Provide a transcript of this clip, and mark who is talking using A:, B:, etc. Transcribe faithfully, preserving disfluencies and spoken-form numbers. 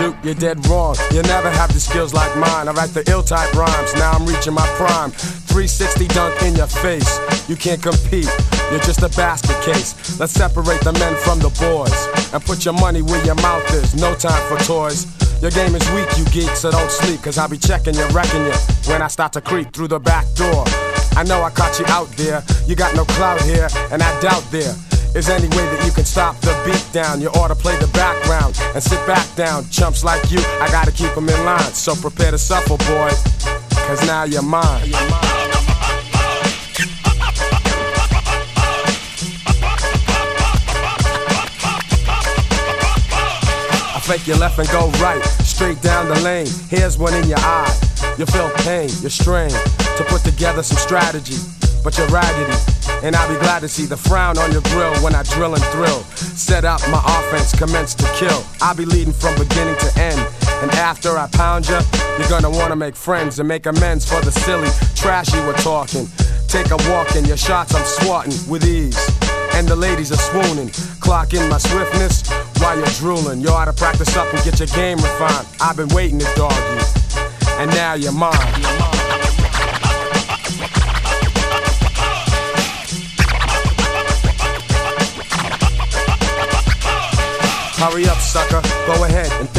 A: shoot, you're dead wrong. You never have the skills like mine. I write the ill type rhymes, now I'm reaching my prime. three sixty dunk in your face, you can't compete, you're just a basket case. Let's separate the men from the boys and put your money where your mouth is, no time for toys. Your game is weak, you geek, so don't sleep, cause I'll be checking you, wrecking you when I start to creep through the back door. I know I caught you out there, you got no clout here, and I doubt there is any way that you can stop the beat down. You ought to play the background and sit back down. Chumps like you, I gotta keep them in line, so prepare to suffer, boy, cause now you're mine. Fake your left and go right, straight down the lane. Here's one in your eye. You feel pain, you're strained to put together some strategy, but you're raggedy. And I'll be glad to see the frown on your grill when I drill and thrill. Set up my offense, commence to kill. I'll be leading from beginning to end. And after I pound you, you're gonna wanna make friends and make amends for the silly trash you were talking. Take a walk and your shots I'm swatting with ease. And the ladies are swooning. Clock in my swiftness while you're drooling. You ought to practice up and get your game refined. I've been waiting to dog you, and now you're mine. Hurry up, sucker, go ahead and